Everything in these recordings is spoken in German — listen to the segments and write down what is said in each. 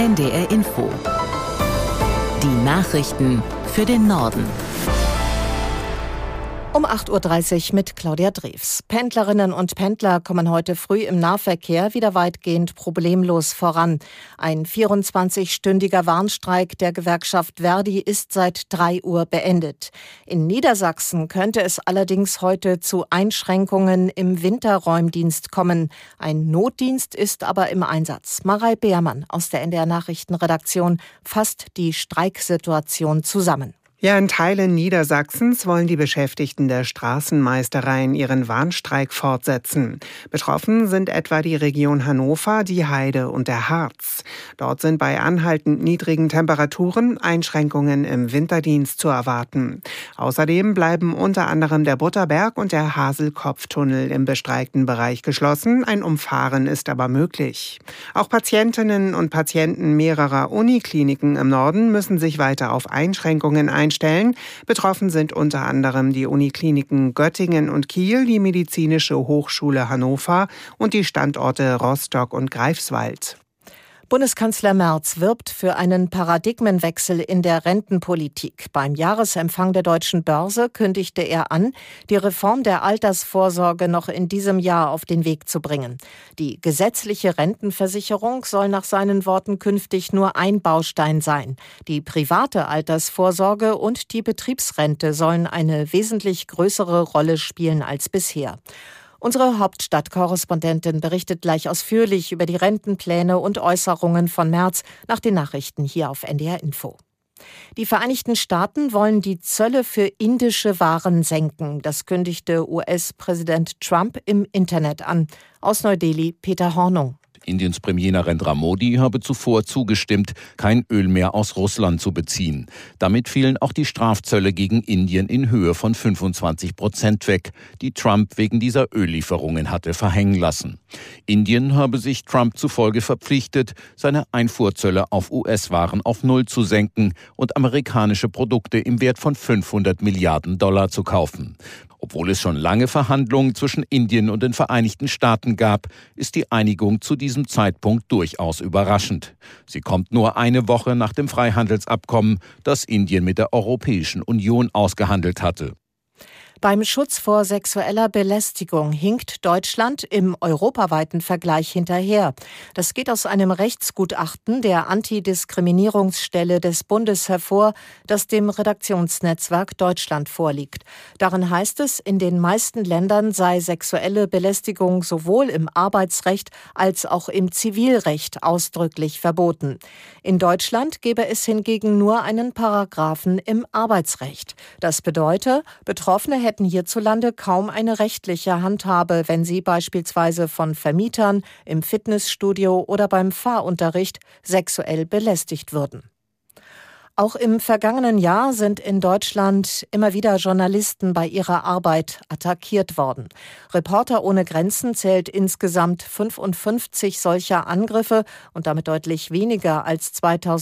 NDR Info. Die Nachrichten für den Norden. Um 8.30 Uhr mit Claudia Drews. Pendlerinnen und Pendler kommen heute früh im Nahverkehr wieder weitgehend problemlos voran. Ein 24-stündiger Warnstreik der Gewerkschaft ver.di ist seit 3 Uhr beendet. In Niedersachsen könnte es allerdings heute zu Einschränkungen im Winterräumdienst kommen. Ein Notdienst ist aber im Einsatz. Marei Beermann aus der NDR Nachrichtenredaktion fasst die Streiksituation zusammen. Ja, in Teilen Niedersachsens wollen die Beschäftigten der Straßenmeistereien ihren Warnstreik fortsetzen. Betroffen sind etwa die Region Hannover, die Heide und der Harz. Dort sind bei anhaltend niedrigen Temperaturen Einschränkungen im Winterdienst zu erwarten. Außerdem bleiben unter anderem der Butterberg und der Haselkopftunnel im bestreikten Bereich geschlossen. Ein Umfahren ist aber möglich. Auch Patientinnen und Patienten mehrerer Unikliniken im Norden müssen sich weiter auf Einschränkungen einstellen. Betroffen sind unter anderem die Unikliniken Göttingen und Kiel, die Medizinische Hochschule Hannover und die Standorte Rostock und Greifswald. Bundeskanzler Merz wirbt für einen Paradigmenwechsel in der Rentenpolitik. Beim Jahresempfang der Deutschen Börse kündigte er an, die Reform der Altersvorsorge noch in diesem Jahr auf den Weg zu bringen. Die gesetzliche Rentenversicherung soll nach seinen Worten künftig nur ein Baustein sein. Die private Altersvorsorge und die Betriebsrente sollen eine wesentlich größere Rolle spielen als bisher. Unsere Hauptstadtkorrespondentin berichtet gleich ausführlich über die Rentenpläne und Äußerungen von Merz nach den Nachrichten hier auf NDR Info. Die Vereinigten Staaten wollen die Zölle für indische Waren senken. Das kündigte US-Präsident Trump im Internet an. Aus Neu-Delhi Peter Hornung. Indiens Premier Narendra Modi habe zuvor zugestimmt, kein Öl mehr aus Russland zu beziehen. Damit fielen auch die Strafzölle gegen Indien in Höhe von 25% weg, die Trump wegen dieser Öllieferungen hatte verhängen lassen. Indien habe sich Trump zufolge verpflichtet, seine Einfuhrzölle auf US-Waren auf Null zu senken und amerikanische Produkte im Wert von $500 Milliarden zu kaufen. Obwohl es schon lange Verhandlungen zwischen Indien und den Vereinigten Staaten gab, ist die Einigung zu diesem Zeitpunkt durchaus überraschend. Sie kommt nur eine Woche nach dem Freihandelsabkommen, das Indien mit der Europäischen Union ausgehandelt hatte. Beim Schutz vor sexueller Belästigung hinkt Deutschland im europaweiten Vergleich hinterher. Das geht aus einem Rechtsgutachten der Antidiskriminierungsstelle des Bundes hervor, das dem Redaktionsnetzwerk Deutschland vorliegt. Darin heißt es, in den meisten Ländern sei sexuelle Belästigung sowohl im Arbeitsrecht als auch im Zivilrecht ausdrücklich verboten. In Deutschland gäbe es hingegen nur einen Paragraphen im Arbeitsrecht. Das bedeutet, Betroffene hätten hierzulande kaum eine rechtliche Handhabe, wenn sie beispielsweise von Vermietern im Fitnessstudio oder beim Fahrunterricht sexuell belästigt würden. Auch im vergangenen Jahr sind in Deutschland immer wieder Journalisten bei ihrer Arbeit attackiert worden. Reporter ohne Grenzen zählt insgesamt 55 solcher Angriffe und damit deutlich weniger als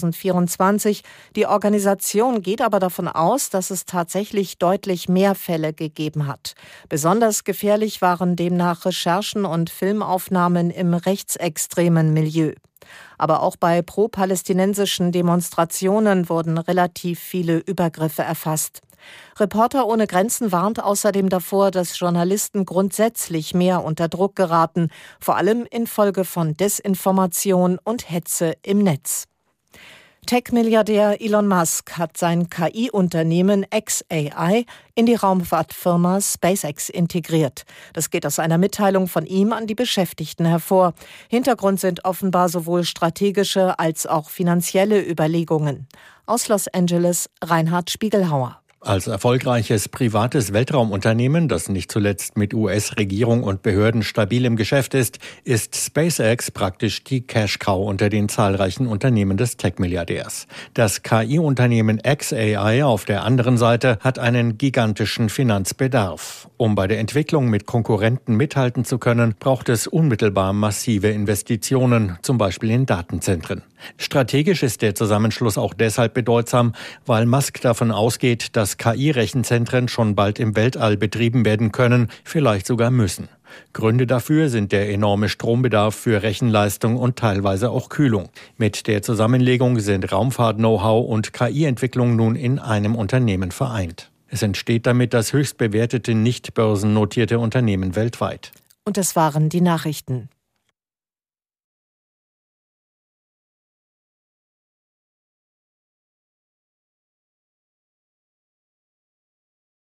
2024. Die Organisation geht aber davon aus, dass es tatsächlich deutlich mehr Fälle gegeben hat. Besonders gefährlich waren demnach Recherchen und Filmaufnahmen im rechtsextremen Milieu. Aber auch bei pro-palästinensischen Demonstrationen wurden relativ viele Übergriffe erfasst. Reporter ohne Grenzen warnt außerdem davor, dass Journalisten grundsätzlich mehr unter Druck geraten, vor allem infolge von Desinformation und Hetze im Netz. Tech-Milliardär Elon Musk hat sein KI-Unternehmen xAI in die Raumfahrtfirma SpaceX integriert. Das geht aus einer Mitteilung von ihm an die Beschäftigten hervor. Hintergrund sind offenbar sowohl strategische als auch finanzielle Überlegungen. Aus Los Angeles Reinhard Spiegelhauer. Als erfolgreiches privates Weltraumunternehmen, das nicht zuletzt mit US-Regierung und Behörden stabil im Geschäft ist SpaceX praktisch die Cash-Cow unter den zahlreichen Unternehmen des Tech-Milliardärs. Das KI-Unternehmen xAI auf der anderen Seite hat einen gigantischen Finanzbedarf. Um bei der Entwicklung mit Konkurrenten mithalten zu können, braucht es unmittelbar massive Investitionen, zum Beispiel in Datenzentren. Strategisch ist der Zusammenschluss auch deshalb bedeutsam, weil Musk davon ausgeht, dass KI-Rechenzentren schon bald im Weltall betrieben werden können, vielleicht sogar müssen. Gründe dafür sind der enorme Strombedarf für Rechenleistung und teilweise auch Kühlung. Mit der Zusammenlegung sind Raumfahrt-Know-how und KI-Entwicklung nun in einem Unternehmen vereint. Es entsteht damit das höchst bewertete, nicht börsennotierte Unternehmen weltweit. Und das waren die Nachrichten.